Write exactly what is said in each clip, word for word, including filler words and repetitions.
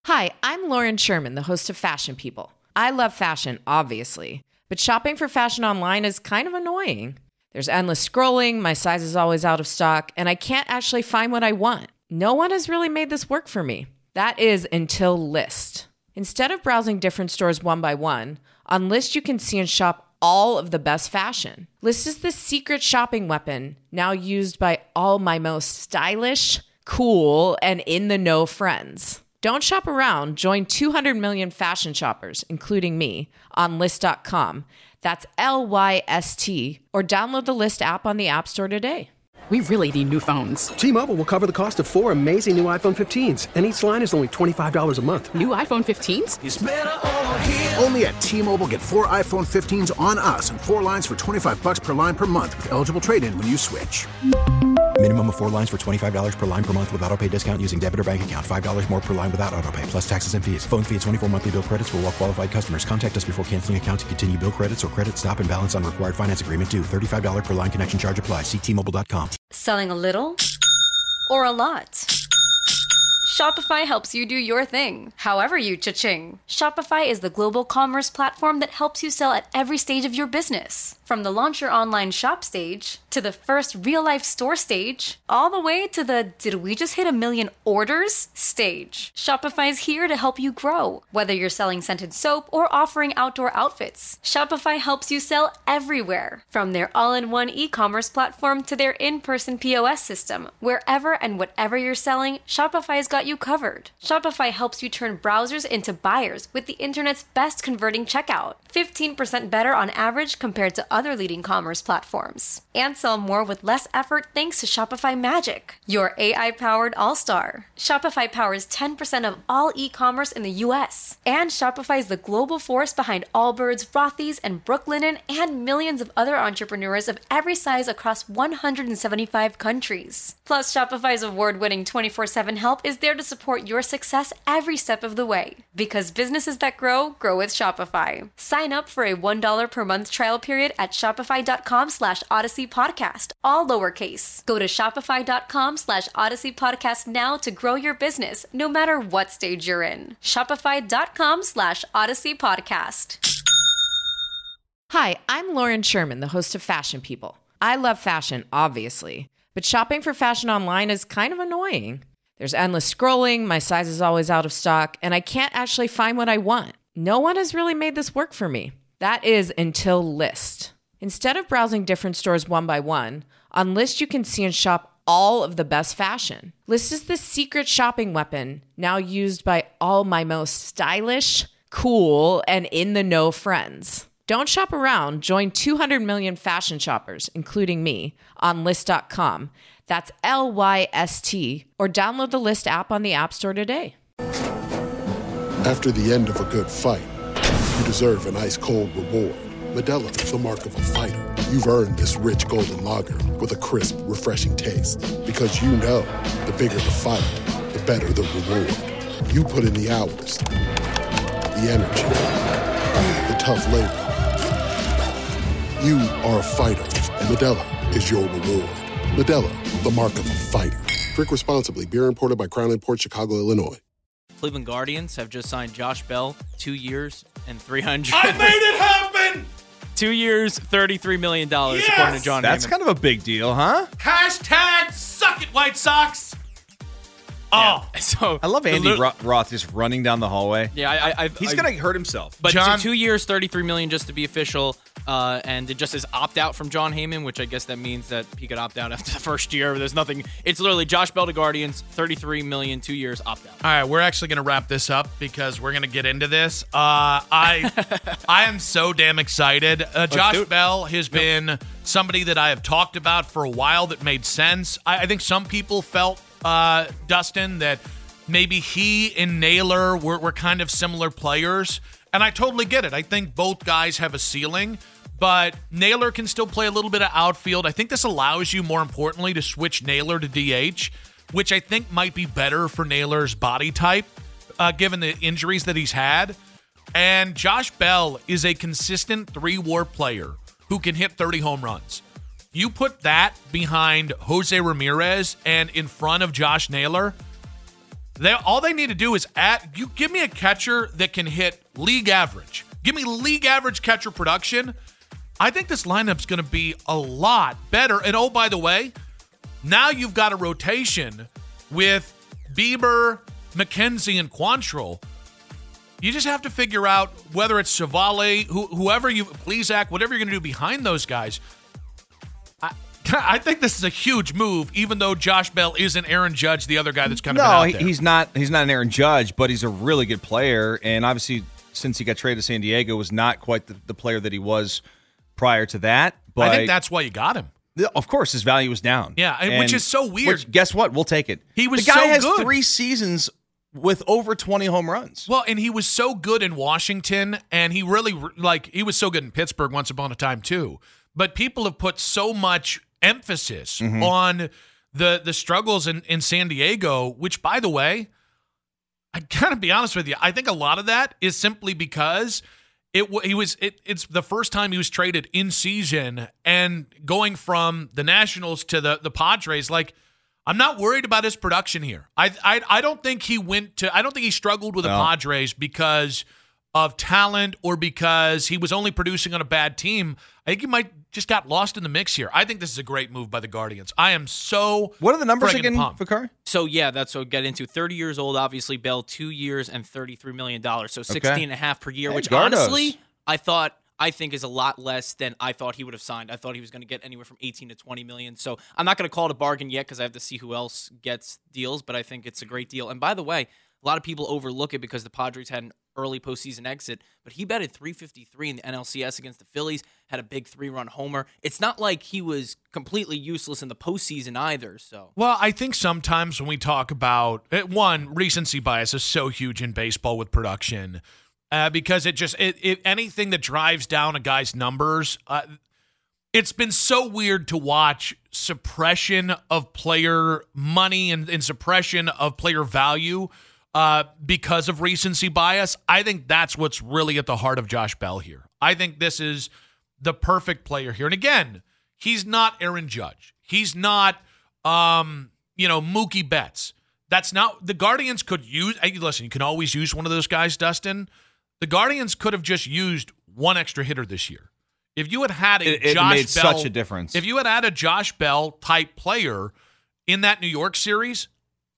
Hi, I'm Lauren Sherman, the host of Fashion People. I love fashion, obviously, but shopping for fashion online is kind of annoying. There's endless scrolling, my size is always out of stock, and I can't actually find what I want. No one has really made this work for me. That is until Lyst. Instead of browsing different stores one by one, on Lyst you can see and shop all of the best fashion. Lyst is the secret shopping weapon, now used by all my most stylish, cool, and in-the-know friends. Don't shop around. Join two hundred million fashion shoppers, including me, on Lyst dot com. That's L Y S T. Or download the Lyst app on the App Store today. We really need new phones. T-Mobile will cover the cost of four amazing new iPhone fifteens, and each line is only twenty-five dollars a month. New iPhone fifteens? It's better over here. Only at T-Mobile, get four iPhone fifteens on us and four lines for twenty-five bucks per line per month with eligible trade-in when you switch. Minimum of four lines for twenty-five dollars per line per month with autopay discount using debit or bank account. five dollars more per line without autopay, plus taxes and fees. Phone fee at twenty-four monthly bill credits for well-qualified customers. Contact us before canceling account to continue bill credits or credit stop and balance on required finance agreement due. thirty-five dollars per line connection charge applies. See T Mobile dot com. Selling a little or a lot? Shopify helps you do your thing, however you cha-ching. Shopify is the global commerce platform that helps you sell at every stage of your business. From the launch your online shop stage, to the first real-life store stage, all the way to the did we just hit a million orders stage. Shopify's here to help you grow. Whether you're selling scented soap or offering outdoor outfits, Shopify helps you sell everywhere. From their all-in-one e-commerce platform to their in-person P O S system, wherever and whatever you're selling, Shopify's got you covered. Shopify helps you turn browsers into buyers with the internet's best converting checkout. fifteen percent better on average compared to other leading commerce platforms. And sell more with less effort thanks to Shopify Magic, your A I-powered all-star. Shopify powers ten percent of all e-commerce in the U S. And Shopify is the global force behind Allbirds, Rothy's, and Brooklinen, and millions of other entrepreneurs of every size across one hundred seventy-five countries. Plus, Shopify's award-winning twenty-four seven help is there to support your success every step of the way. Because businesses that grow, grow with Shopify. Sign up for a one dollar per month trial period at shopify.com slash Odyssey Podcast, all lowercase. Go to shopify.com slash Odyssey Podcast now to grow your business, no matter what stage you're in. Shopify.com slash Odyssey Podcast. Hi, I'm Lauren Sherman, the host of Fashion People. I love fashion, obviously, but shopping for fashion online is kind of annoying. There's endless scrolling, my size is always out of stock, and I can't actually find what I want. No one has really made this work for me. That is until Lyst. Instead of browsing different stores one by one, on Lyst you can see and shop all of the best fashion. Lyst is the secret shopping weapon, now used by all my most stylish, cool, and in-the-know friends. Don't shop around. Join two hundred million fashion shoppers, including me, on Lyst dot com. That's L Y S T. Or download the Lyst app on the App Store today. After the end of a good fight, you deserve an ice-cold reward. Modelo is the mark of a fighter. You've earned this rich golden lager with a crisp, refreshing taste. Because you know, the bigger the fight, the better the reward. You put in the hours, the energy, the tough labor. You are a fighter, and Modelo is your reward. Modelo, the mark of a fighter. Drink responsibly. Beer imported by Crown Imports, Chicago, Illinois. Cleveland Guardians have just signed Josh Bell, two years and three hundred. I made it happen! Two years, thirty-three million dollars, Yes! according to John That's Heyman. kind of a big deal, huh? Hashtag suck it, White Sox. Oh, yeah. So I love Andy the, Ro- Roth just running down the hallway. Yeah, I, I, I've, he's I, gonna hurt himself. But John, so two years, thirty-three million, just to be official, uh, and it just says opt out from John Heyman, which I guess that means that he could opt out after the first year. There's nothing. It's literally Josh Bell to Guardians, thirty-three million, two years, opt out. All right, we're actually gonna wrap this up because we're gonna get into this. Uh, I, I am so damn excited. Uh, Josh Bell has yep. been somebody that I have talked about for a while that made sense. I, I think some people felt, uh, Dustin, that maybe he and Naylor were, were kind of similar players, and I totally get it. I think both guys have a ceiling, but Naylor can still play a little bit of outfield. I think this allows you, more importantly, to switch Naylor to D H, which I think might be better for Naylor's body type, uh, given the injuries that he's had. And Josh Bell is a consistent three-war player who can hit thirty home runs. You put that behind Jose Ramirez and in front of Josh Naylor, They all they need to do is add. You give me a catcher that can hit league average. Give me league average catcher production. I think this lineup's going to be a lot better. And oh, by the way, now you've got a rotation with Bieber, McKenzie, and Quantrill. You just have to figure out whether it's Savale, who, whoever you, Plesac, whatever you're going to do behind those guys. I, I think this is a huge move, even though Josh Bell isn't Aaron Judge, the other guy that's kind of no, been out there. he's not. He's not an Aaron Judge, but he's a really good player. And obviously, since he got traded to San Diego, was not quite the, the player that he was prior to that. But I think that's why you got him. Of course, his value was down. Yeah, and, which is so weird. Which, guess what? We'll take it. He was the guy so has good. three seasons with over twenty home runs. Well, and he was so good in Washington, and he really, like, he was so good in Pittsburgh once upon a time, too. But people have put so much emphasis Mm-hmm. on the the struggles in, in San Diego, which, by the way, I gotta be honest with you, I think a lot of that is simply because it he was it, it's the first time he was traded in season, and going from the Nationals to the the Padres, like, I'm not worried about his production here. I I I don't think he went to I don't think he struggled with the No. Padres because of talent or because he was only producing on a bad team. I think he might just got lost in the mix here. I think this is a great move by the Guardians. I am so What are the numbers friggin' again, pumped. Vakari? So, yeah, that's what we'll get into. thirty years old, obviously, Bell, two years and thirty-three million dollars. So sixteen and a half per year, Hey, which Gardos. honestly, I thought, I think is a lot less than I thought he would have signed. I thought he was going to get anywhere from eighteen to twenty million. So I'm not going to call it a bargain yet because I have to see who else gets deals, but I think it's a great deal. And by the way, a lot of people overlook it because the Padres had an early postseason exit, but he batted three fifty-three in the N L C S against the Phillies, had a big three-run homer. It's not like he was completely useless in the postseason either. So, Well, I think sometimes when we talk about it, one, recency bias is so huge in baseball with production uh, because it just it, it anything that drives down a guy's numbers. Uh, it's been so weird to watch suppression of player money and, and suppression of player value uh, because of recency bias. I think that's what's really at the heart of Josh Bell here. I think this is the perfect player here. And again, he's not Aaron Judge. He's not, um, you know, Mookie Betts. That's not, the Guardians could use, hey, listen, you can always use one of those guys, Dustin. The Guardians could have just used one extra hitter this year. If you had had a It, it Josh made Bell, such a difference. if you had had a Josh Bell type player in that New York series,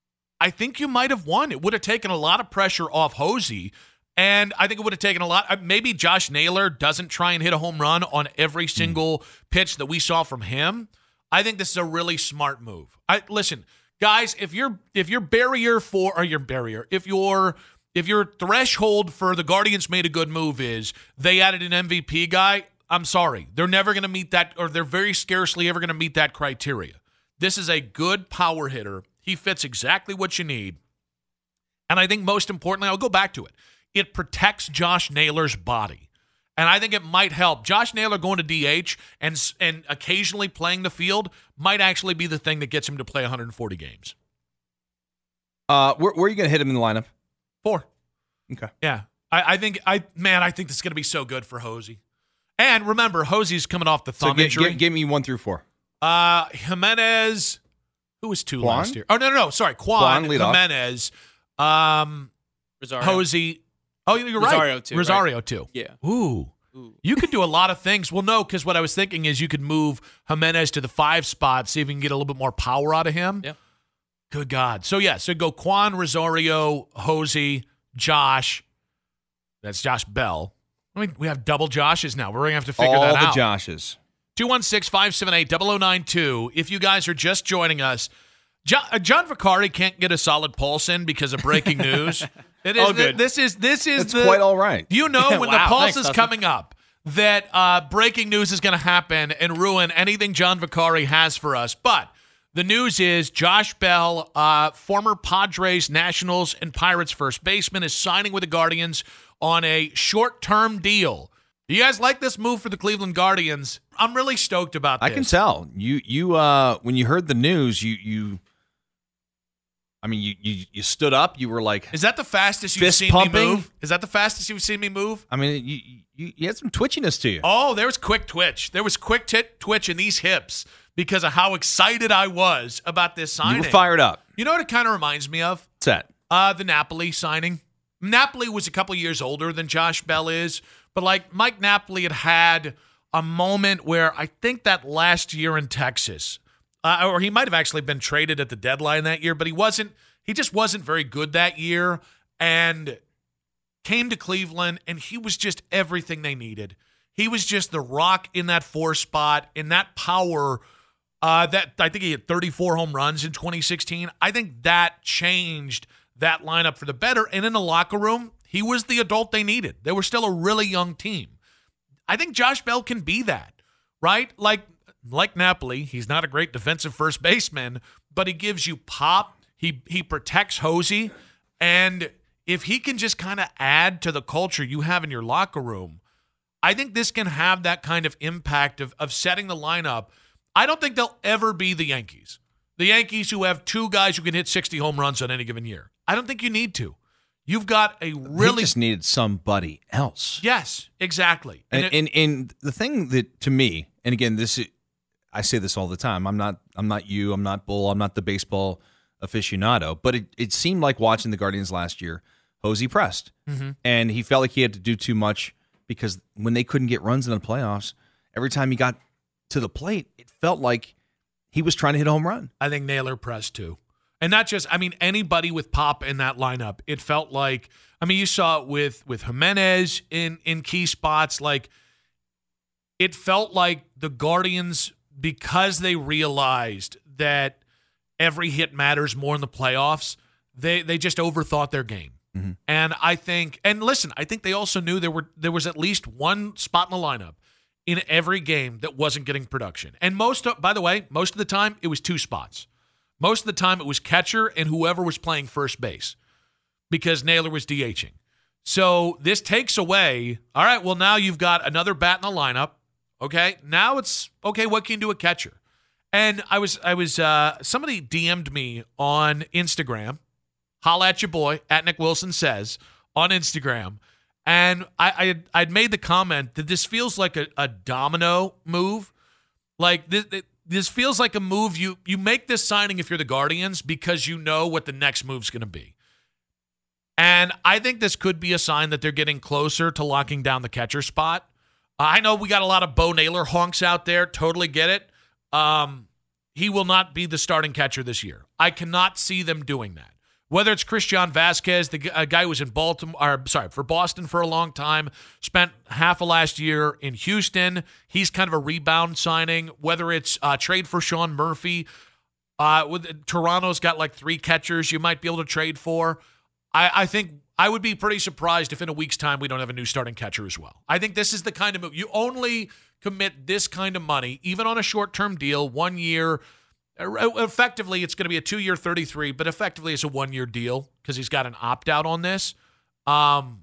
I think you might have won. It would have taken a lot of pressure off Hosey, and I think it would have taken a lot. Maybe Josh Naylor doesn't try and hit a home run on every single pitch that we saw from him. I think this is a really smart move. I listen, guys. If your if your barrier for or your barrier, if your if your threshold for the Guardians made a good move is they added an M V P guy, I'm sorry, they're never going to meet that, or they're very scarcely ever going to meet that criteria. This is a good power hitter. He fits exactly what you need. And I think most importantly, I'll go back to it. It protects Josh Naylor's body. And I think it might help. Josh Naylor going to D H and and occasionally playing the field might actually be the thing that gets him to play one hundred forty games. Uh, where, where are you going to hit him in the lineup? Four. Okay. Yeah. I, I think, I man, I think this is going to be so good for Hosey. And remember, Hosey's coming off the So thumb gi- injury. gi- give me one through four. Uh, Jimenez, who was two Quan? last year? Oh, no, no, no. Sorry. Quan, Quan, lead off. Jimenez, um, Rosario. Hosey. Oh, you're right. Rosario, too, right? Rosario, too. Yeah. Ooh. Ooh. You could do a lot of things. Well, no, because what I was thinking is you could move Jimenez to the five spot, see if you can get a little bit more power out of him. Yeah. Good God. So, yeah, so go Quan, Rosario, Hosey, Josh. That's Josh Bell. I mean, we have double Joshes now. We're going to have to figure All that the out. Joshes. two one six, five seven eight, zero zero nine two. If you guys are just joining us, John, uh, John Vicari can't get a solid pulse in because of breaking news. It is, Oh, good. This is this is It's the, quite all right. You know when Wow, the pulse thanks, is Dustin. coming up that uh, breaking news is going to happen and ruin anything John Vicari has for us. But the news is Josh Bell, uh, former Padres, Nationals, and Pirates first baseman, is signing with the Guardians on a short-term deal. Do you guys like this move for the Cleveland Guardians? I'm really stoked about this. I can tell. You you uh when you heard the news, you you I mean you you, you stood up, you were like Is that the fastest you've Fist seen pumping? me move? Is that the fastest you've seen me move? I mean you you, you had some twitchiness to you. Oh, there was quick twitch. There was quick t- twitch in these hips because of how excited I was about this signing. You were fired up. You know what it kind of reminds me of? Set. Uh, the Napoli signing. Napoli was a couple years older than Josh Bell is, but like Mike Napoli had had a moment where I think that last year in Texas, uh, or he might have actually been traded at the deadline that year, but he wasn't. He just wasn't very good that year, and came to Cleveland, and he was just everything they needed. He was just the rock in that four spot, in that power. Uh, that I think he had thirty-four home runs in twenty sixteen. I think that changed that lineup for the better. And in the locker room, he was the adult they needed. They were still a really young team. I think Josh Bell can be that, right? Like, like Napoli, he's not a great defensive first baseman, but he gives you pop. He he protects Hosey. And if he can just kind of add to the culture you have in your locker room, I think this can have that kind of impact of, of setting the lineup. I don't think they'll ever be the Yankees. The Yankees who have two guys who can hit sixty home runs on any given year. I don't think you need to. You've got a really... They just needed somebody else. Yes, exactly. And, and, and, and the thing that, to me, and again, this is, I say this all the time, I'm not I'm not you, I'm not Bull, I'm not the baseball aficionado, but it, it seemed like watching the Guardians last year, Hosey pressed. Mm-hmm. And he felt like he had to do too much because when they couldn't get runs in the playoffs, every time he got to the plate, it felt like he was trying to hit a home run. I think Naylor pressed too. And not just, I mean, anybody with pop in that lineup, it felt like, I mean, you saw it with, with Jimenez in, in key spots. Like, it felt like the Guardians, because they realized that every hit matters more in the playoffs, they, they just overthought their game. Mm-hmm. And I think, and listen, I think they also knew there were there was at least one spot in the lineup in every game that wasn't getting production. And most, of, by the way, most of the time, it was two spots. Most of the time, it was catcher and whoever was playing first base because Naylor was DHing. So this takes away, all right, well, now you've got another bat in the lineup. Okay, now it's, okay, what can you do a catcher? And I was, I was, uh, somebody D M'd me on Instagram, holla at your boy, at Nick Wilson Says, on Instagram. And I, I had, I'd made the comment that this feels like a, a domino move. Like this, this feels like a move you you make this signing if you're the Guardians because you know what the next move's going to be. And I think this could be a sign that they're getting closer to locking down the catcher spot. Uh, I know we got a lot of Bo Naylor honks out there. Totally get it. Um, he will not be the starting catcher this year. I cannot see them doing that. Whether it's Christian Vasquez, the a guy who was in Baltimore, or, sorry, for Boston for a long time, spent half of last year in Houston. He's kind of a rebound signing. Whether it's uh, trade for Sean Murphy, uh, with Toronto's got like three catchers you might be able to trade for. I, I think I would be pretty surprised if in a week's time we don't have a new starting catcher as well. I think this is the kind of move. You only commit this kind of money, even on a short-term deal, one year. Effectively, it's going to be a two-year thirty-three, but effectively it's a one-year deal because he's got an opt-out on this. Um,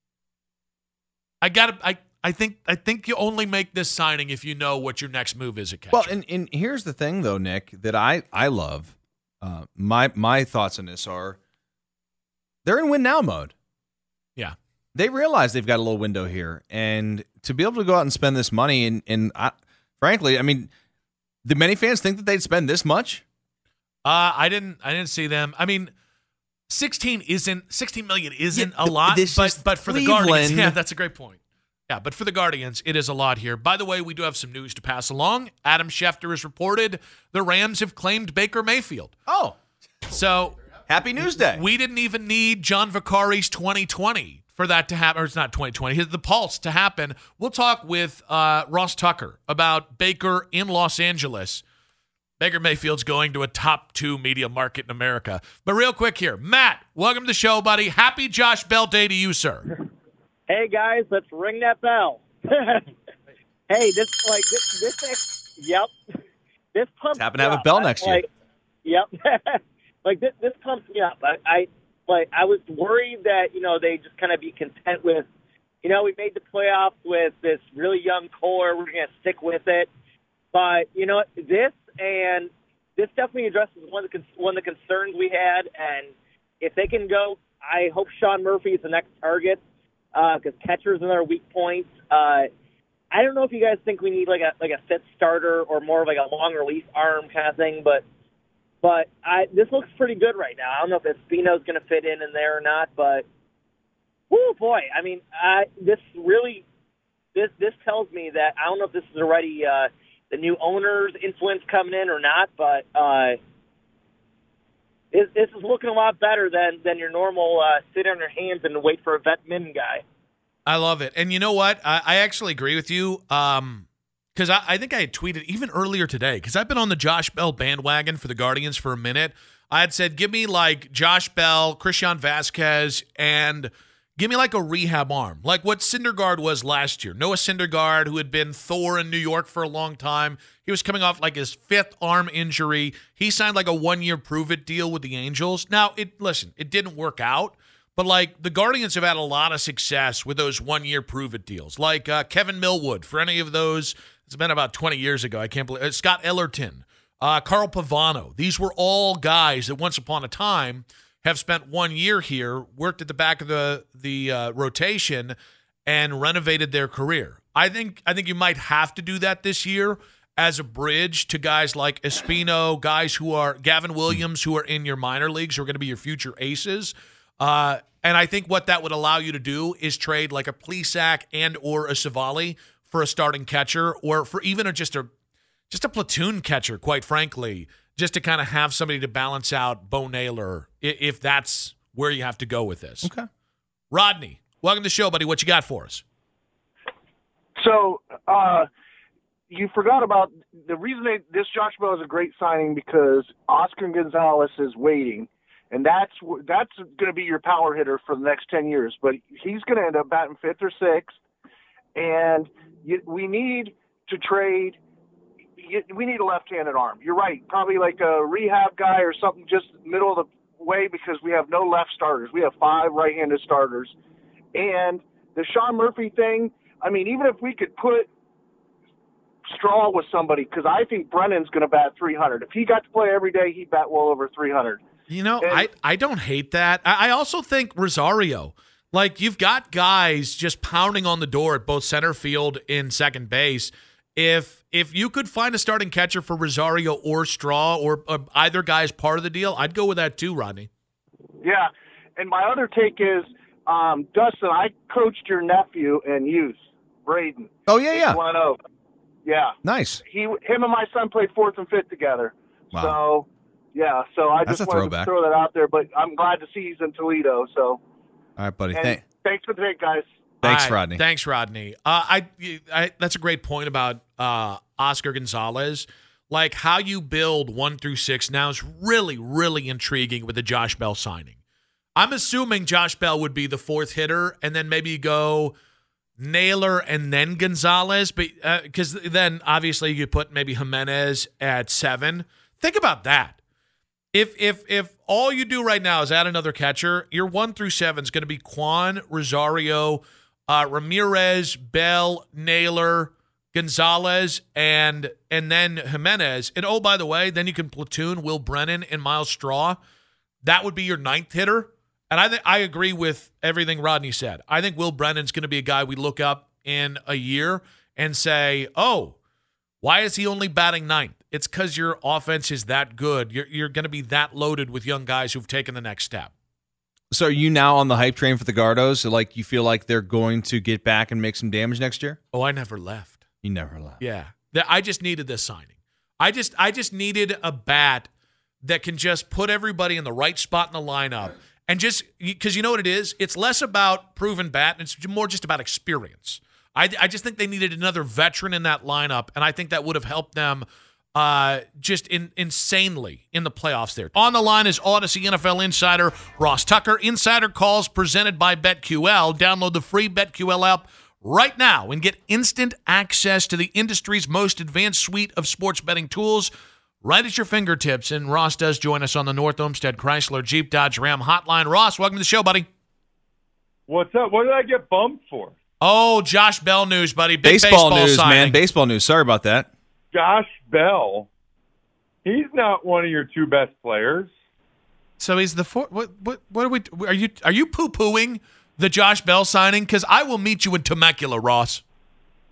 I got I I think I think you only make this signing if you know what your next move is at catcher. Well, and, and here's the thing, though, Nick, that I I love. Uh, my my thoughts on this are they're in win now mode. Yeah, they realize they've got a little window here, and to be able to go out and spend this money, and and I, frankly, I mean. Did many fans think that they'd spend this much? Uh, I didn't. I didn't see them. I mean, sixteen isn't sixteen million isn't yeah, a lot, this but is but for Cleveland. the Guardians, yeah, that's a great point. Yeah, but for the Guardians, it is a lot here. By the way, we do have some news to pass along. Adam Schefter has reported the Rams have claimed Baker Mayfield. Oh, so happy news day. We didn't even need John Vicari's twenty twenty for that to happen, or it's not twenty twenty, the Pulse to happen. We'll talk with uh, Ross Tucker about Baker in Los Angeles. Baker Mayfield's going to a top two media market in America. But real quick here, Matt, welcome to the show, buddy. Happy Josh Bell Day to you, sir. Hey, guys, let's ring that bell. Hey, this, like, this, this, yep. This pumps happen to me have up. a bell next like, year. Yep. Like, this, this pumps me up. I, I Like, I was worried that, you know, they just kind of be content with, you know, we made the playoffs with this really young core. We're going to stick with it. But, you know, this and this definitely addresses one of the, one of the concerns we had. And if they can go, I hope Sean Murphy is the next target because uh, catchers are their weak points. Uh, I don't know if you guys think we need like a like a set starter or more of like a long release arm kind of thing, but but I this looks pretty good right now. I don't know if Espino's going to fit in in there or not, but whoo, boy, I mean, I, this really this this tells me that I don't know if this is already uh, the new owner's influence coming in or not, but uh, it, this is looking a lot better than than your normal uh, sit on your hands and wait for a vet min guy. I love it, and you know what? I, I actually agree with you. Um, Because I, I think I had tweeted even earlier today, because I've been on the Josh Bell bandwagon for the Guardians for a minute. I had said, give me like Josh Bell, Christian Vasquez, and give me like a rehab arm, like what Syndergaard was last year. Noah Syndergaard, who had been Thor in New York for a long time. He was coming off like his fifth arm injury. He signed like a one-year prove-it deal with the Angels. Now, it listen, it didn't work out. But, like, the Guardians have had a lot of success with those one-year prove-it deals. Like uh, Kevin Millwood, for any of those, it's been about twenty years ago. I can't believe uh, Scott Ellerton, uh, Carl Pavano. These were all guys that once upon a time have spent one year here, worked at the back of the the uh, rotation, and renovated their career. I think I think you might have to do that this year as a bridge to guys like Espino, guys who are Gavin Williams, who are in your minor leagues, who are going to be your future aces. Uh, and I think what that would allow you to do is trade like a Plesac and or a Savali for a starting catcher, or for even a, just a just a platoon catcher, quite frankly, just to kind of have somebody to balance out Bo Naylor, if that's where you have to go with this. Okay. Rodney, welcome to the show, buddy. What you got for us? So uh, you forgot about the reason they, this Josh Bell is a great signing, because Oscar Gonzalez is waiting. And that's that's going to be your power hitter for the next ten years. But he's going to end up batting fifth or sixth. And you, we need to trade you, – we need a left-handed arm. You're right. Probably like a rehab guy or something just middle of the way, because we have no left starters. We have five right-handed starters. And the Sean Murphy thing, I mean, even if we could put Straw with somebody, because I think Brennan's going to bat three hundred. If he got to play every day, he'd bat well over three hundred. You know, and, I, I don't hate that. I, I also think Rosario, like you've got guys just pounding on the door at both center field and second base. If if you could find a starting catcher for Rosario or Straw, or, or either guy is part of the deal, I'd go with that too, Rodney. Yeah, and my other take is, um, Dustin, I coached your nephew in youth, Braden. Oh, yeah, yeah. one oh. Yeah. Nice. He, him and my son played fourth and fifth together. Wow. So, yeah, so I That's just a wanted throwback. to throw that out there, but I'm glad to see he's in Toledo. So, All right, buddy. and Thank- thanks for the take, guys. Thanks, All right. Rodney. Thanks, Rodney. Uh, I, I that's a great point about uh, Oscar Gonzalez. Like how you build one through six now is really, really intriguing with the Josh Bell signing. I'm assuming Josh Bell would be the fourth hitter, and then maybe you go Naylor and then Gonzalez, but because uh, then obviously you put maybe Jimenez at seven. Think about that. If if if all you do right now is add another catcher, your one through seven is going to be Quan, Rosario, uh, Ramirez, Bell, Naylor, Gonzalez, and and then Jimenez. And oh, by the way, then you can platoon Will Brennan and Miles Straw. That would be your ninth hitter. And I think I agree with everything Rodney said. I think Will Brennan's going to be a guy we look up in a year and say, oh, why is he only batting ninth? It's because your offense is that good. You're you're going to be that loaded with young guys who've taken the next step. So are you now on the hype train for the Gardos? So like you feel like they're going to get back and make some damage next year? Oh, I never left. You never left. Yeah. I just needed this signing. I just I just needed a bat that can just put everybody in the right spot in the lineup. And just because you know what it is? It's less about proven bat, and it's more just about experience. I, I just think they needed another veteran in that lineup, and I think that would have helped them uh, just in, insanely in the playoffs there. On the line is Odyssey N F L insider Ross Tucker. Insider Calls presented by BetQL. Download the free BetQL app right now and get instant access to the industry's most advanced suite of sports betting tools right at your fingertips. And Ross does join us on the North Olmsted Chrysler Jeep Dodge Ram hotline. Ross, welcome to the show, buddy. What's up? What did I get bumped for? Oh, Josh Bell news, buddy. Big baseball, baseball news, signing. man. Baseball news. Sorry about that. Josh Bell. He's not one of your two best players. So he's the four. What? What? What are we? Are you? Are you poo pooing the Josh Bell signing? Because I will meet you in Temecula, Ross.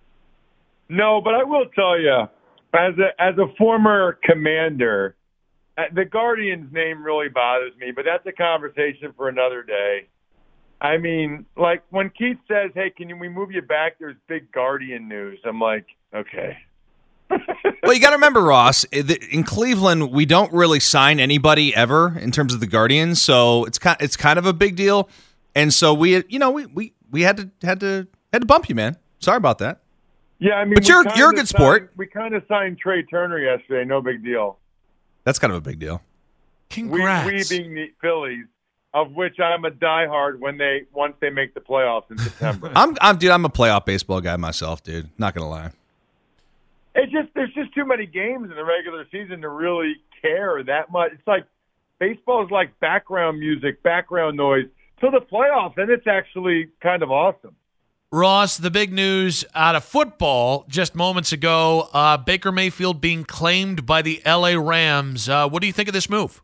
No, but I will tell you, as a as a former commander, uh, the Guardians name really bothers me, but that's a conversation for another day. I mean, like when Keith says, "Hey, can we move you back?" There's big Guardian news. I'm like, okay. Well, you got to remember, Ross, in Cleveland, we don't really sign anybody ever in terms of the Guardians, so it's kind it's kind of a big deal. And so we, you know, we, we, we had to had to had to bump you, man. Sorry about that. Yeah, I mean, but you're you're a good signed, sport. We kind of signed Trey Turner yesterday. No big deal. That's kind of a big deal. Congrats. We, we being the Phillies, of which I'm a diehard when they once they make the playoffs in September. I'm I'm dude. I'm a playoff baseball guy myself, dude. Not gonna lie. It's just there's just too many games in the regular season to really care that much. It's like baseball is like background music, background noise till the playoffs, and it's actually kind of awesome. Ross, the big news out of football just moments ago, uh, Baker Mayfield being claimed by the L A Rams. Uh, what do you think of this move?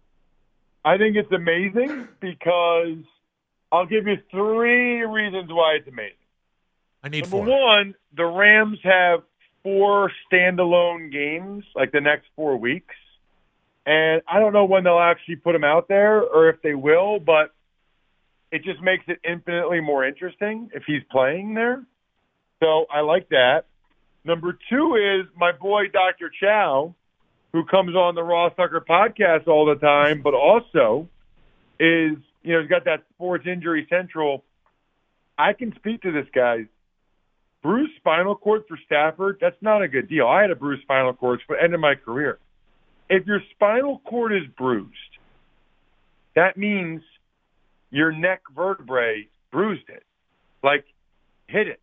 I think it's amazing because I'll give you three reasons why it's amazing. I need Number four. one, the Rams have four standalone games, like the next four weeks. And I don't know when they'll actually put them out there or if they will, but it just makes it infinitely more interesting if he's playing there. So I like that. Number two is my boy Doctor Chow, who comes on the Ross Tucker podcast all the time, but also is, you know, he's got that Sports Injury Central. I can speak to this guy. Bruised spinal cord for Stafford, that's not a good deal. I had a bruised spinal cord for the end of my career. If your spinal cord is bruised, that means your neck vertebrae bruised it, like hit it.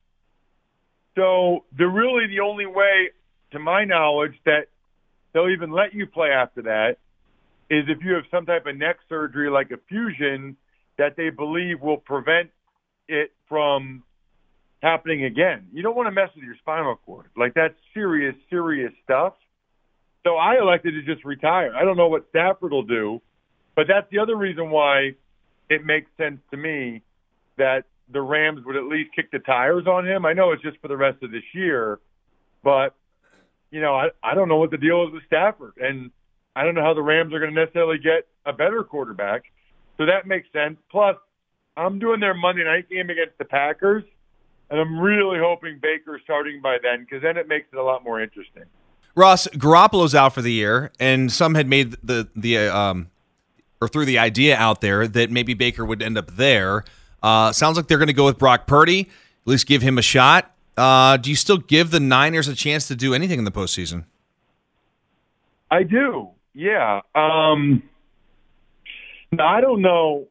So the really the only way, to my knowledge, that they'll even let you play after that is if you have some type of neck surgery like a fusion that they believe will prevent it from happening again. You don't want to mess with your spinal cord. Like, that's serious, serious stuff. So I elected to just retire. I don't know what Stafford will do, but that's the other reason why it makes sense to me that the Rams would at least kick the tires on him. I know it's just for the rest of this year, but, you know, I, I don't know what the deal is with Stafford, and I don't know how the Rams are going to necessarily get a better quarterback. So that makes sense. Plus, I'm doing their Monday night game against the Packers, and I'm really hoping Baker's starting by then, because then it makes it a lot more interesting. Ross, Garoppolo's out for the year, and some had made the the um or threw the idea out there that maybe Baker would end up there. Uh, sounds like they're going to go with Brock Purdy, at least give him a shot. Uh, do you still give the Niners a chance to do anything in the postseason? I do, yeah. Um, now, I don't know.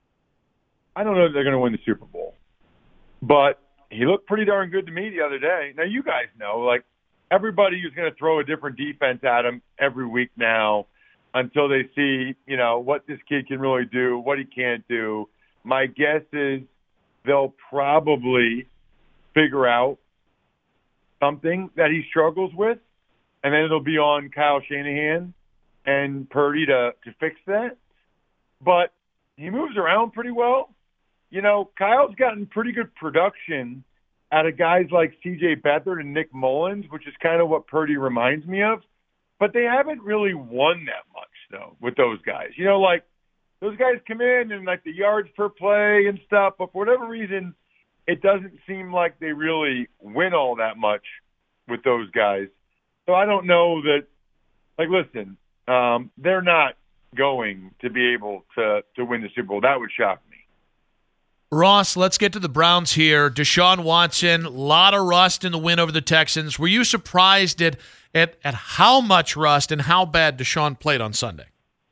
I don't know if they're going to win the Super Bowl, but he looked pretty darn good to me the other day. Now, you guys know, like, everybody is going to throw a different defense at him every week now until they see, you know, what this kid can really do, what he can't do. My guess is they'll probably figure out something that he struggles with, and then it'll be on Kyle Shanahan and Purdy to, to fix that. But he moves around pretty well. You know, Kyle's gotten pretty good production out of guys like C J Beathard and Nick Mullins, which is kind of what Purdy reminds me of. But they haven't really won that much, though, with those guys. You know, like, those guys come in and, like, the yards per play and stuff, but for whatever reason, it doesn't seem like they really win all that much with those guys. So I don't know that, like, listen, um, they're not going to be able to, to win the Super Bowl. That would shock me. Ross, let's get to the Browns here. Deshaun Watson, a lot of rust in the win over the Texans. Were you surprised at, at, at how much rust and how bad Deshaun played on Sunday?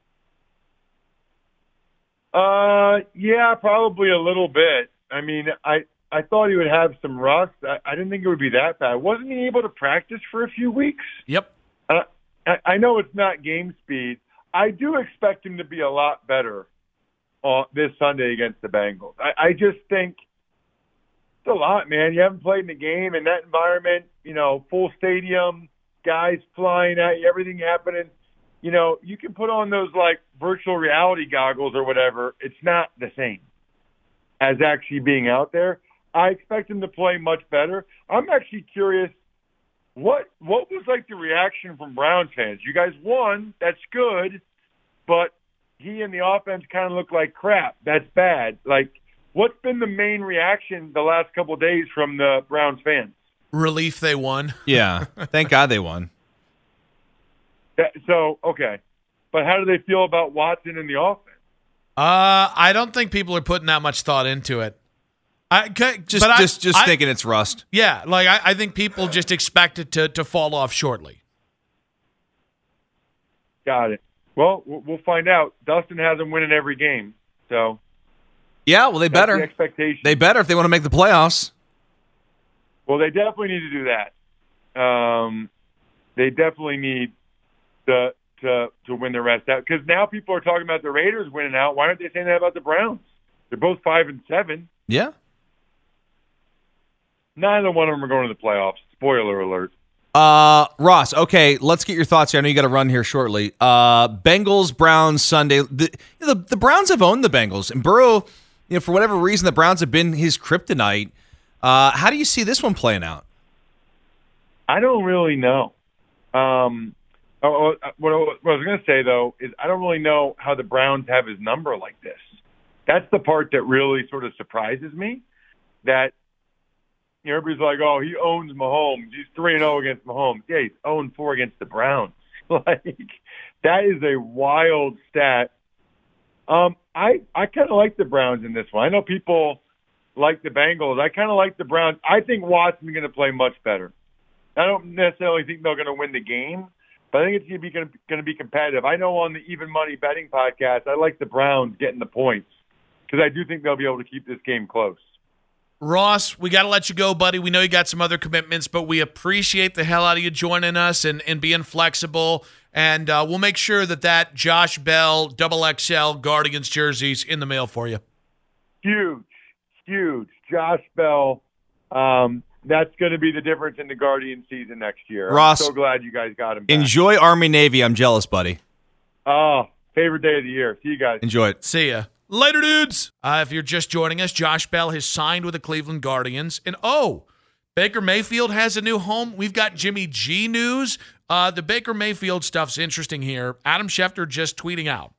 Uh, yeah, probably a little bit. I mean, I, I thought he would have some rust. I, I didn't think it would be that bad. Wasn't he able to practice for a few weeks? Yep. Uh, I, I know it's not game speed. I do expect him to be a lot better uh, this Sunday against the Bengals. I, I just think it's a lot, man. You haven't played in the game in that environment, you know, full stadium, guys flying at you, everything happening. You know, you can put on those, like, virtual reality goggles or whatever. It's not the same as actually being out there. I expect him to play much better. I'm actually curious what what was like the reaction from Browns fans? You guys won, that's good, but he and the offense kind of look like crap. That's bad. Like, what's been the main reaction the last couple of days from the Browns fans? Relief they won. Yeah, thank God they won. That, so, okay. But how do they feel about Watson and the offense? Uh, I don't think people are putting that much thought into it. I just but just I, just I, thinking it's rust. Yeah, like I, I think people just expect it to, to fall off shortly. Got it. Well, we'll find out. Dustin has them winning every game, so yeah. Well, they that's better. The expectation. They better if they want to make the playoffs. Well, they definitely need to do that. Um, they definitely need to to to win the rest out because now people are talking about the Raiders winning out. Why aren't they saying that about the Browns? They're both five and seven. Yeah. Neither one of them are going to the playoffs. Spoiler alert. Uh, Ross, okay, let's get your thoughts here. I know you got to run here shortly. Uh, Bengals, Browns, Sunday. The, the the Browns have owned the Bengals. And Burrow, you know, for whatever reason, the Browns have been his kryptonite. Uh, how do you see this one playing out? I don't really know. Um, oh, oh, what, I, what I was going to say, though, is I don't really know how the Browns have his number like this. That's the part that really sort of surprises me, that you know, everybody's like, oh, he owns Mahomes. He's three and oh against Mahomes. Yeah, he's oh and four against the Browns. Like, that is a wild stat. Um, I, I kind of like the Browns in this one. I know people like the Bengals. I kind of like the Browns. I think Watson's going to play much better. I don't necessarily think they're going to win the game, but I think it's going to be going to be competitive. I know on the Even Money Betting podcast, I like the Browns getting the points because I do think they'll be able to keep this game close. Ross, we got to let you go, buddy. We know you got some other commitments, but we appreciate the hell out of you joining us and, and being flexible. And uh, we'll make sure that that Josh Bell double X L Guardians jersey's in the mail for you. Huge, huge. Josh Bell, um, that's going to be the difference in the Guardian season next year. Ross, I'm so glad you guys got him back. Enjoy Army-Navy. I'm jealous, buddy. Oh, favorite day of the year. See you guys. Enjoy it. See ya. Later, dudes. Uh, if you're just joining us, Josh Bell has signed with the Cleveland Guardians. And, oh, Baker Mayfield has a new home. We've got Jimmy G news. Uh, the Baker Mayfield stuff's interesting here. Adam Schefter just tweeting out.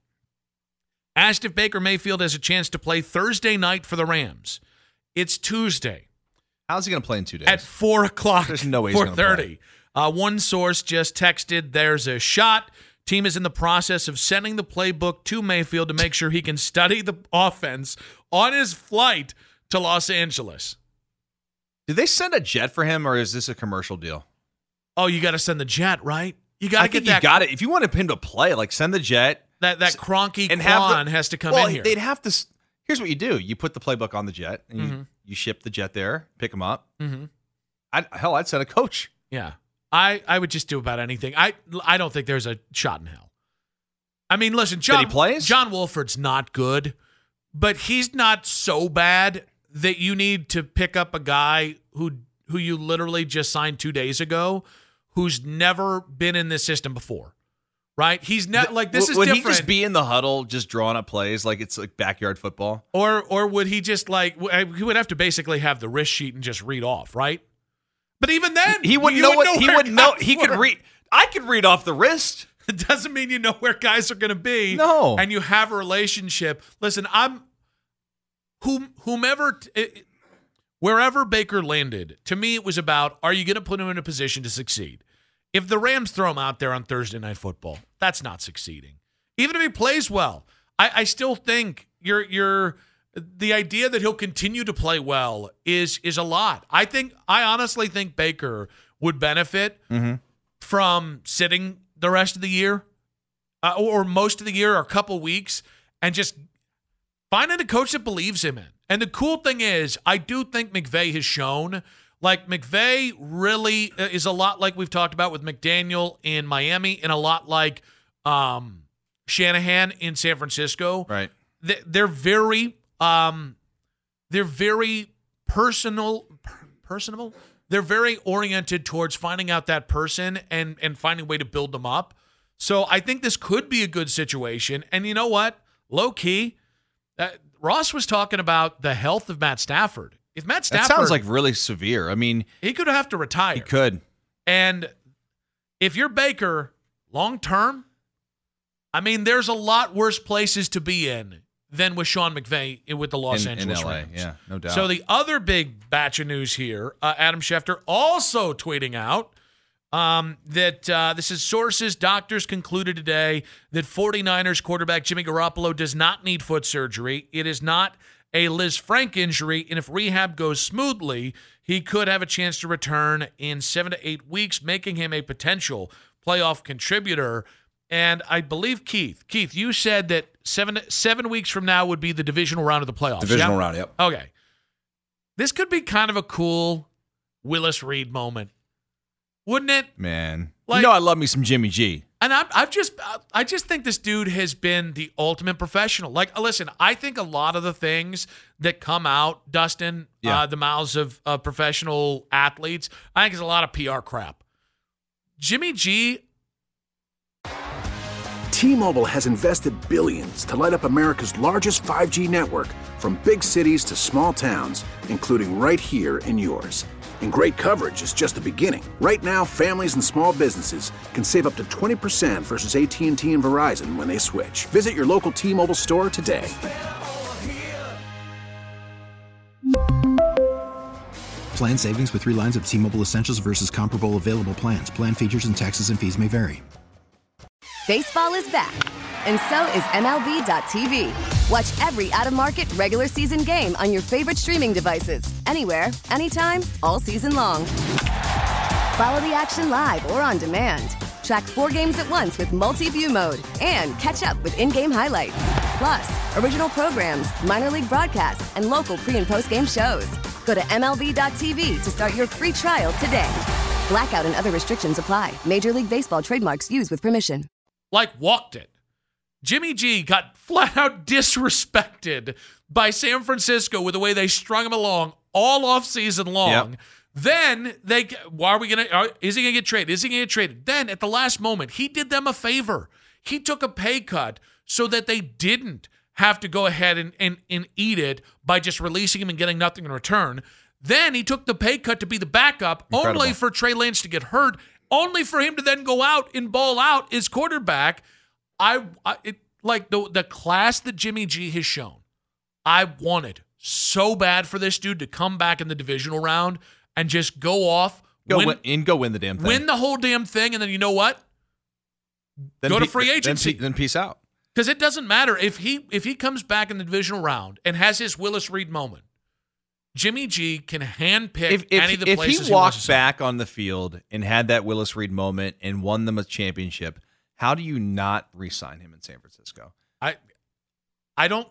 Asked if Baker Mayfield has a chance to play Thursday night for the Rams. It's Tuesday. How's he going to play in two days? At four o'clock. There's no way he's going to play. Uh, one source just texted, there's a shot. Team is in the process of sending the playbook to Mayfield to make sure he can study the offense on his flight to Los Angeles. Did they send a jet for him, or is this a commercial deal? Oh, you got to send the jet, right? You got I to think get that. You got it. If you want him to play, like send the jet. That that Cronky and Kwan the, has to come well, in here. They'd have to. Here's what you do: you put the playbook on the jet, and Mhm. you, you ship the jet there, pick him up. Mm-hmm. I'd, hell, I'd send a coach. Yeah, I I would just do about anything. I I don't think there's a shot in hell. I mean, listen, John, That he plays? John Wolford's not good, but he's not so bad that you need to pick up a guy who who you literally just signed two days ago, who's never been in this system before, right? He's not like this would, is would different. he just be in the huddle, just drawing up plays like it's like backyard football? Or or would he just like he would have to basically have the wrist sheet and just read off, right? But even then, He wouldn't you know wouldn't what he where wouldn't know. guys He could were. read. I could read off the wrist. It doesn't mean you know where guys are going to be. No. And you have a relationship. Listen, I'm whom whomever t- it, wherever Baker landed, to me it was about, are you going to put him in a position to succeed? If the Rams throw him out there on Thursday Night Football, that's not succeeding. Even if he plays well, I, I still think you're you're the idea that he'll continue to play well is is a lot. I think I honestly think Baker would benefit Mm-hmm. from sitting the rest of the year uh, or most of the year or a couple weeks and just finding a coach that believes him in. And the cool thing is, I do think McVay has shown, like McVay really is a lot like we've talked about with McDaniel in Miami and a lot like um, Shanahan in San Francisco. Right. They- They're very, um, they're very personal, per- personable. They're very oriented towards finding out that person and and finding a way to build them up. So I think this could be a good situation. And you know what? Low key, uh, Ross was talking about the health of Matt Stafford. If Matt That Stafford, sounds like really severe. I mean, he could have to retire. he could. And if you're Baker long term, I mean, there's a lot worse places to be in than with Sean McVay with the Los in, Angeles in L A, Rams. yeah, no doubt. So the other big batch of news here, uh, Adam Schefter also tweeting out um, that uh, this is sources, doctors concluded today that 49ers quarterback Jimmy Garoppolo does not need foot surgery. It is not a Liz Frank injury, and if rehab goes smoothly, he could have a chance to return in seven to eight weeks, making him a potential playoff contributor. And I believe, Keith, Keith, you said that seven seven weeks from now would be the divisional round of the playoffs. Divisional yeah? round, yep. Okay. This could be kind of a cool Willis Reed moment, wouldn't it? Man, Like- you know I love me some Jimmy G. And I've, I've just, I just think this dude has been the ultimate professional. Like, listen, I think a lot of the things that come out, Dustin, Yeah. uh, the mouths of uh, professional athletes, I think is a lot of P R crap. Jimmy G. T-Mobile has invested billions to light up America's largest five G network, from big cities to small towns, including right here in yours. And great coverage is just the beginning. Right now, families and small businesses can save up to twenty percent versus A T and T and Verizon when they switch. Visit your local T-Mobile store today. Plan savings with three lines of T-Mobile Essentials versus comparable available plans. Plan features and taxes and fees may vary. Baseball is back, and so is M L B dot T V. Watch every out-of-market regular season game on your favorite streaming devices, anywhere, anytime, all season long. Follow the action live or on demand. Track four games at once with multi-view mode and catch up with in-game highlights. Plus, original programs, minor league broadcasts, and local pre- and post-game shows. Go to M L B dot T V to start your free trial today. Blackout and other restrictions apply. Major League Baseball trademarks used with permission. Like, walked it. Jimmy G got flat out disrespected by San Francisco with the way they strung him along all off season long. Yep. Then they, why are we gonna? Are, is he gonna get traded? Is he gonna get traded? Then at the last moment, he did them a favor. He took a pay cut so that they didn't have to go ahead and and, and eat it by just releasing him and getting nothing in return. Then he took the pay cut to be the backup, Incredible. only for Trey Lance to get hurt, only for him to then go out and ball out as quarterback. I, I it, like the the class that Jimmy G has shown. I wanted so bad for this dude to come back in the divisional round and just go off, Go win, win, and go win the damn thing. win the whole damn thing, and then you know what? Then go to pe- free then agency. pe- Then, peace out. Because it doesn't matter if he if he comes back in the divisional round and has his Willis Reed moment. Jimmy G can handpick If, if, any of the if places he wants walked to back on the field and had that Willis Reed moment and won them a championship, how do you not re-sign him in San Francisco? I I don't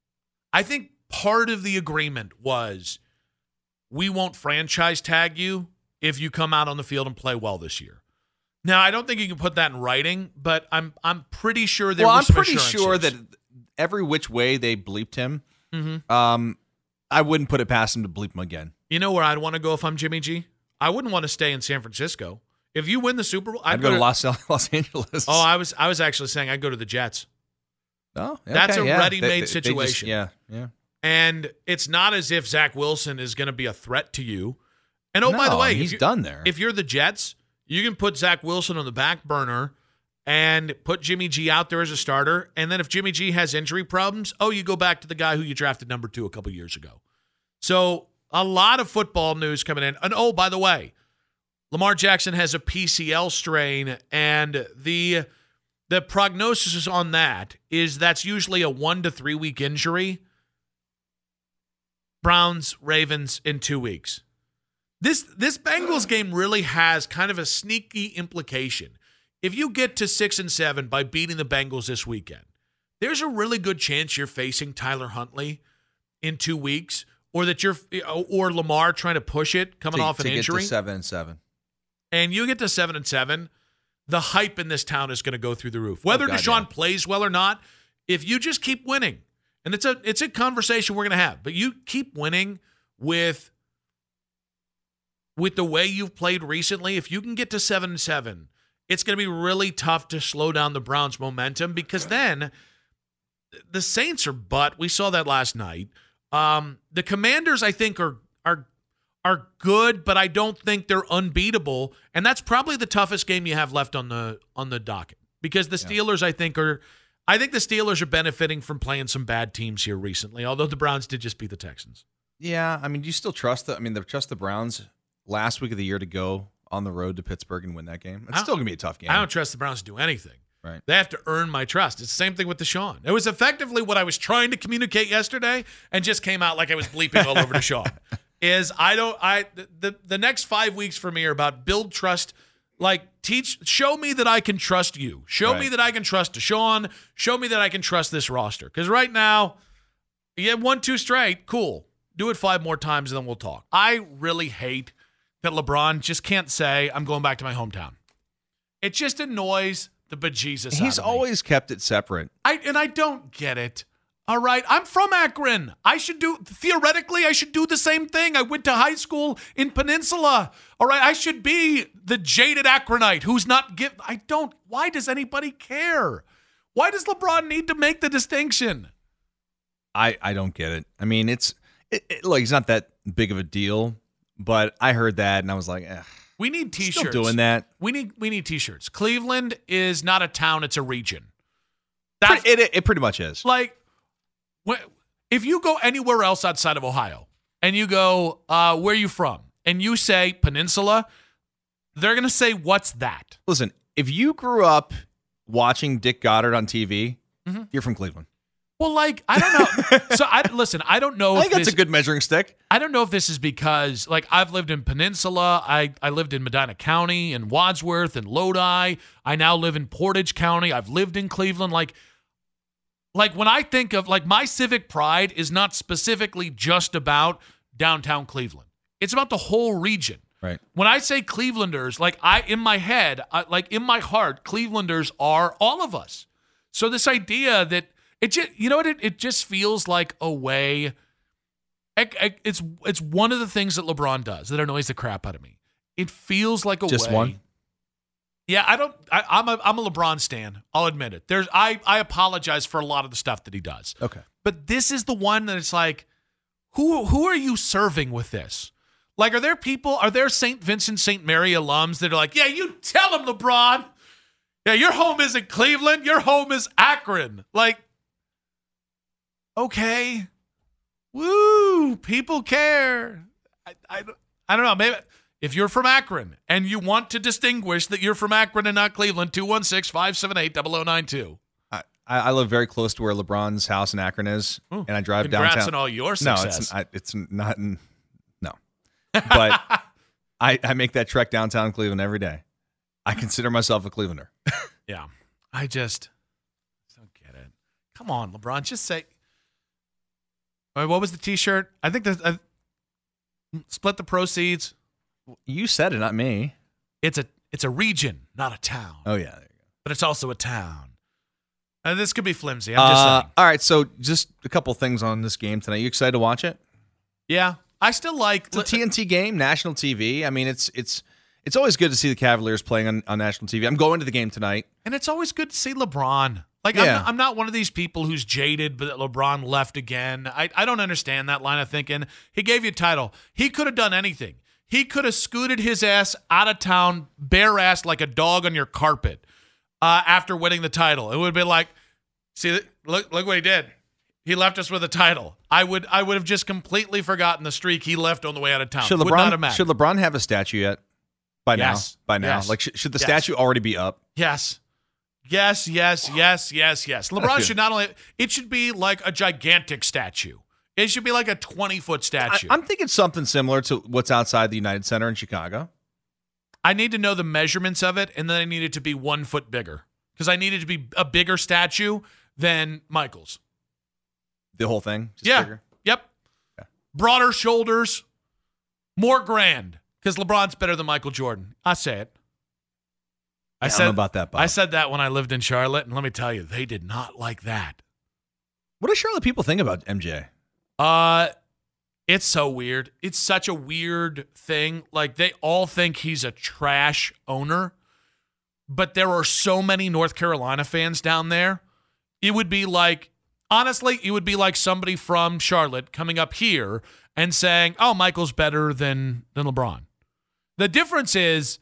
I think part of the agreement was we won't franchise tag you if you come out on the field and play well this year. Now, I don't think you can put that in writing, but I'm I'm pretty sure there well, were I'm some pretty sure assurances. that every which way they bleeped him, Mhm. um, I wouldn't put it past him to bleep him again. You know where I'd want to go if I'm Jimmy G? I wouldn't want to stay in San Francisco. If you win the Super Bowl, I'd, I'd go to Los, Los Angeles. Oh, I was I was actually saying I'd go to the Jets. Oh, okay, That's a yeah. ready-made They- they- they just- situation. yeah, yeah. And it's not as if Zach Wilson is going to be a threat to you. And oh, by the No, way, if he's you- done there. If you're the Jets, you can put Zach Wilson on the back burner and put Jimmy G out there as a starter. And then if Jimmy G has injury problems, oh, you go back to the guy who you drafted number two a couple years ago. So a lot of football news coming in. And oh, by the way, Lamar Jackson has a P C L strain, and the the prognosis on that is that's usually a one to three week injury. Browns, Ravens in two weeks. This this Bengals game really has kind of a sneaky implication. If you get to six and seven by beating the Bengals this weekend, there's a really good chance you're facing Tyler Huntley in two weeks, or that you're or Lamar trying to push it coming to, off an to injury. Get to seven and seven. And you get to seven and seven, the hype in this town is going to go through the roof. Whether Oh, God, Deshaun yeah. plays well or not, if you just keep winning, and it's a it's a conversation we're going to have, but you keep winning with with the way you've played recently, if you can get to seven and seven, it's going to be really tough to slow down the Browns' momentum, because then the Saints are butt. We saw that last night. Um, the Commanders, I think, are are are good, but I don't think they're unbeatable. And that's probably the toughest game you have left on the on the docket because the Steelers, yeah. I think, are I think the Steelers are benefiting from playing some bad teams here recently. Although the Browns did just beat the Texans. Yeah, I mean, do you still trust the? I mean, the trust the Browns last week of the year to go on the road to Pittsburgh and win that game. It's still gonna be a tough game. I don't trust the Browns to do anything. Right. They have to earn my trust. It's the same thing with Deshaun. It was effectively what I was trying to communicate yesterday and just came out like I was bleeping all over Deshaun. Is I don't I the the next five weeks for me are about build trust, like teach show me that I can trust you. Show right. me that I can trust Deshaun. Show me that I can trust this roster. Because right now, you get one, two straight, cool. Do it five more times and then we'll talk. I really hate that LeBron just can't say, I'm going back to my hometown. It just annoys the bejesus He's out of me. always kept it separate. I and I don't get it. All right, I'm from Akron. I should do, theoretically, I should do the same thing. I went to high school in Peninsula. All right, I should be the jaded Akronite who's not give. I don't. Why does anybody care? Why does LeBron need to make the distinction? I, I don't get it. I mean, it's, it, it, look, he's not that big of a deal, but I heard that and I was like, eh. We need T-shirts. Still doing that. We need we need T-shirts. Cleveland is not a town; it's a region. That's it. It, it pretty much is. Like, if you go anywhere else outside of Ohio and you go, uh, "Where are you from?" and you say Peninsula, they're gonna say, "What's that?" Listen, if you grew up watching Dick Goddard on T V, mm-hmm. you're from Cleveland. Well, like, I don't know. So, I listen, I don't know I if think that's this, a good measuring stick. I don't know if this is because, like, I've lived in Peninsula. I, I lived in Medina County and Wadsworth and Lodi. I now live in Portage County. I've lived in Cleveland. Like, like when I think of, like, my civic pride is not specifically just about downtown Cleveland. It's about the whole region. Right. When I say Clevelanders, like, I, in my head, I, like, in my heart, Clevelanders are all of us. So this idea that, It just, you know what? It, it just feels like a way. It, it, it's it's one of the things that LeBron does that annoys the crap out of me. It feels like a just way. one. Yeah, I don't. I, I'm a I'm a LeBron stan. I'll admit it. There's I I apologize for a lot of the stuff that he does. Okay, but this is the one that it's like, who who are you serving with this? Like, are there people? Are there Saint Vincent Saint Mary alums that are like, yeah, you tell him, LeBron. Yeah, your home isn't Cleveland. Your home is Akron. Like. Okay. Woo. People care. I, I, I don't know. Maybe if you're from Akron and you want to distinguish that you're from Akron and not Cleveland, two one six, five seven eight, zero zero nine two. I, I live very close to where LeBron's house in Akron is, Ooh, and I drive congrats downtown. on all your No, success. it's, I, it's not. In, no. But I, I make that trek downtown Cleveland every day. I consider myself a Clevelander. Yeah. I just don't get it. Come on, LeBron. Just say. What was the T-shirt? I think that uh, split the proceeds. You said it, not me. It's a it's a region, not a town. Oh yeah, there you go. But it's also a town. And this could be flimsy. I'm just uh, saying. All right, so just a couple things on this game tonight. You excited to watch it? Yeah, I still like it's a T N T game, national T V. I mean, it's it's it's always good to see the Cavaliers playing on, on national T V. I'm going to the game tonight, and it's always good to see LeBron. Like, yeah. I'm, not, I'm not one of these people who's jaded, but that LeBron left again. I, I don't understand that line of thinking. He gave you a title. He could have done anything. He could have scooted his ass out of town, bare-assed like a dog on your carpet uh, after winning the title. It would have been like, see, look look what he did. He left us with a title. I would I would have just completely forgotten the streak he left on the way out of town. Should would not have LeBron mattered. should LeBron have a statue yet? By Yes. now, by now, Yes. like sh- should the Yes. statue already be up? Yes. Yes, yes, yes, yes, yes. LeBron should not only, it should be like a gigantic statue. It should be like a twenty-foot statue. I, I'm thinking something similar to what's outside the United Center in Chicago. I need to know the measurements of it, and then I need it to be one foot bigger because I need it to be a bigger statue than Michael's. The whole thing? Just yeah. bigger? Yep. Yeah. Broader shoulders, more grand because LeBron's better than Michael Jordan. I say it. I, I said don't know about that, Bob. I said that when I lived in Charlotte, and let me tell you, they did not like that. What do Charlotte people think about M J? Uh, it's so weird. It's such a weird thing. Like, they all think he's a trash owner, but there are so many North Carolina fans down there. It would be like honestly, it would be like somebody from Charlotte coming up here and saying, oh, Michael's better than, than LeBron. The difference is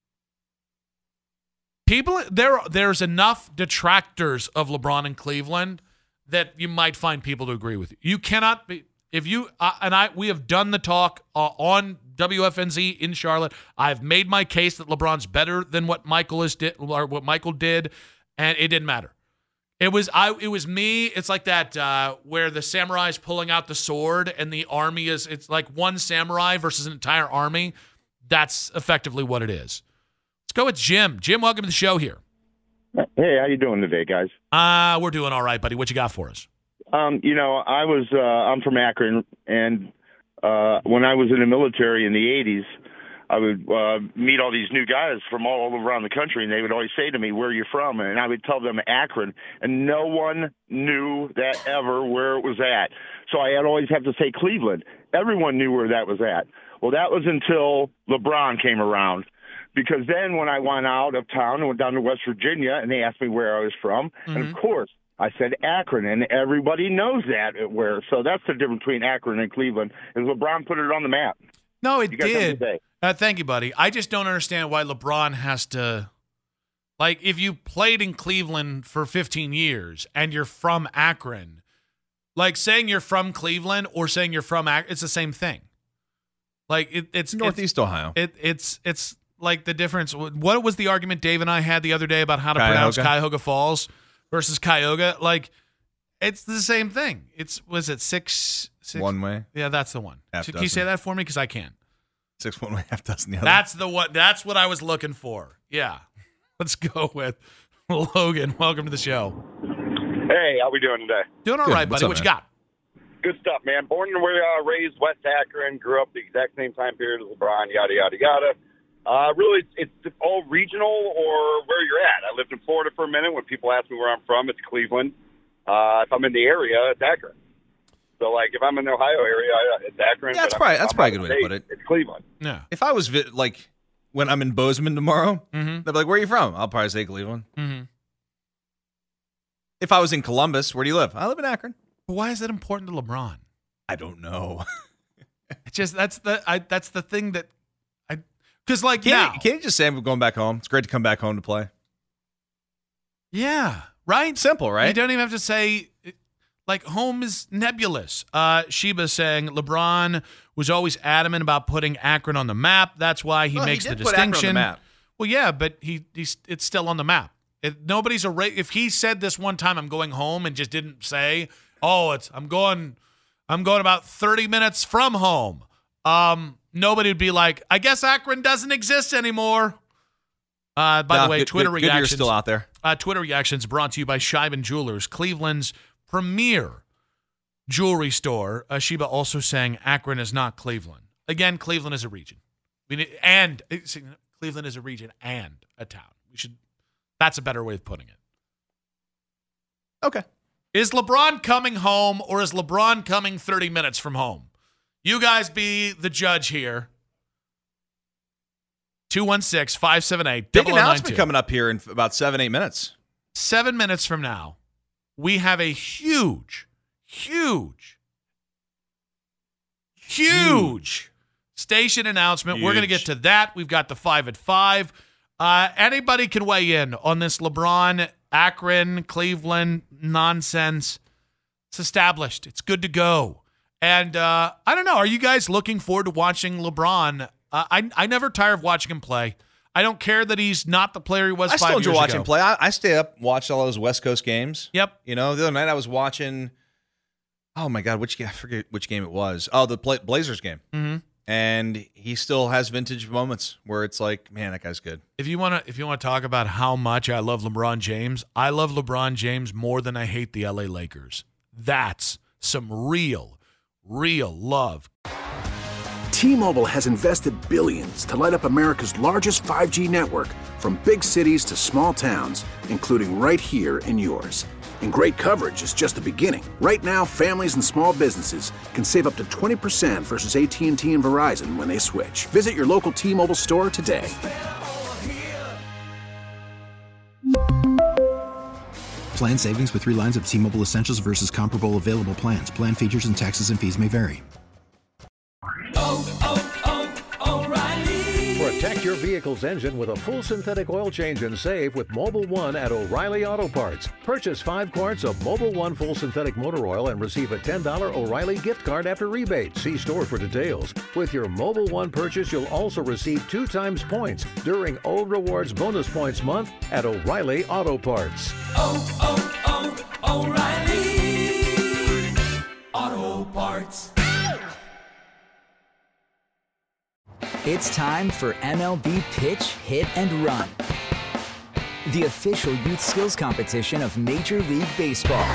people there. There's enough detractors of LeBron in Cleveland that you might find people to agree with you. You cannot be if you uh, and I. We have done the talk uh, on W F N Z in Charlotte. I've made my case that LeBron's better than what Michael is did or what Michael did, and it didn't matter. It was I. It was me. It's like that uh, where the samurai is pulling out the sword and the army is. It's like one samurai versus an entire army. That's effectively what it is. Let's go with Jim. Jim, welcome to the show here. Hey, how you doing today, guys? Uh, we're doing all right, buddy. What you got for us? Um, you know, I was uh, I'm from Akron, and uh, when I was in the military in the eighties, I would uh, meet all these new guys from all over around the country, and they would always say to me, where are you from? And I would tell them Akron, and no one knew that ever where it was at. So I had always have to say Cleveland. Everyone knew where that was at. Well, that was until LeBron came around, because then when I went out of town and went down to West Virginia and they asked me where I was from, mm-hmm. and of course I said Akron, and everybody knows that where. So that's the difference between Akron and Cleveland, is LeBron put it on the map. No, it did. Uh, thank you, buddy. I just don't understand why LeBron has to, like, if you played in Cleveland for fifteen years and you're from Akron, like saying you're from Cleveland or saying you're from Akron, it's the same thing. Like it, it's Northeast it's, Ohio. It, it's it's like the difference. What was the argument Dave and I had the other day about how to Cuyahoga. pronounce Cuyahoga Falls versus Cuyahoga? Like, it's the same thing. It's was it six, six one way? Yeah, that's the one. Half So, can you say dozen. that for me? Because I can't. Six one way, half dozen the other. That's the what. That's what I was looking for. Yeah. Let's go with Logan. Welcome to the show. Hey, how we doing today? Doing all Good. right, What's buddy. up, What you man? got? Good stuff, man. Born and uh, raised West Akron, grew up the exact same time period as LeBron, yada, yada, yada. Uh, really, it's, it's all regional or where you're at. I lived in Florida for a minute. When people ask me where I'm from, it's Cleveland. Uh, if I'm in the area, it's Akron. So, like, if I'm in the Ohio area, it's Akron. Yeah, that's but probably I'm, that's I'm probably a out good of way to state, put it. It's Cleveland. Yeah. If I was vi- like when I'm in Bozeman tomorrow, Mm-hmm. they'd be like, "Where are you from?" I'll probably say Cleveland. Mm-hmm. If I was in Columbus, where do you live? I live in Akron. But why is that important to LeBron? I don't know. It's just that's the I that's the thing that I because like Can't, now you, can't you just say I'm going back home? It's great to come back home to play. yeah right Simple, right? You don't even have to say like home is nebulous. Uh, Sheba saying LeBron was always adamant about putting Akron on the map. That's why he Well, he makes did the put Akron on the distinction. map. Well, yeah, but he he's it's still on the map. If nobody's a ra- if he said this one time, I'm going home, and just didn't say, oh, it's I'm going, I'm going about thirty minutes from home. Um, nobody would be like, I guess Akron doesn't exist anymore. Uh, by No, the way, good- Twitter good- Goodyear's reactions still out there. Uh, Twitter reactions brought to you by Scheiben Jewelers, Cleveland's premier jewelry store. Uh, Sheba also saying Akron is not Cleveland. Again, Cleveland is a region. We need, and Cleveland is a region and a town. We should. That's a better way of putting it. Okay. Is LeBron coming home or is LeBron coming thirty minutes from home? You guys be the judge here. two one six, five seven eight, Big double oh nine announcement two. coming up here in about seven, eight minutes. Seven minutes from now, we have a huge, huge, huge station announcement. We're going to get Huge. to that. We've got the five at five. Uh, anybody can weigh in on this LeBron, Akron, Cleveland nonsense. It's established. It's good to go. And uh, I don't know. Are you guys looking forward to watching LeBron? Uh, I I never tire of watching him play. I don't care that he's not the player he was I five still enjoy years watching ago. him play. I, I stay up, watch all those West Coast games. Yep. You know, the other night I was watching. Oh my God, which game? I forget which game it was. Oh, the Bla- Blazers game. Mm-hmm. And he still has vintage moments where it's like, man, that guy's good. If you want to, if you want to talk about how much I love LeBron James, I love LeBron James more than I hate the L A Lakers. That's some real, real love. T-Mobile has invested billions to light up America's largest five G network, from big cities to small towns, including right here in yours. And great coverage is just the beginning. Right now, families and small businesses can save up to twenty percent versus A T and T and Verizon when they switch. Visit your local T-Mobile store today. Plan savings with three lines of T-Mobile Essentials versus comparable available plans. Plan features and taxes and fees may vary. Oh, oh, oh, O'Reilly. Protect your vehicle's engine with a full synthetic oil change and save with Mobil one at O'Reilly Auto Parts. Purchase five quarts of Mobil one full synthetic motor oil and receive a ten dollars O'Reilly gift card after rebate. See store for details. With your Mobil one purchase, you'll also receive two times points during O Rewards Bonus Points Month at O'Reilly Auto Parts. Oh, oh, oh, O'Reilly Auto Parts. It's time for M L B Pitch, Hit, and Run, the official youth skills competition of Major League Baseball.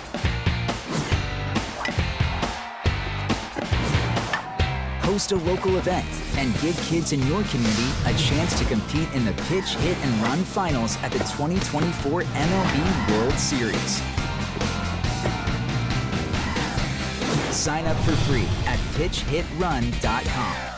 Host a local event and give kids in your community a chance to compete in the Pitch, Hit, and Run finals at the twenty twenty-four M L B World Series. Sign up for free at pitch hit run dot com.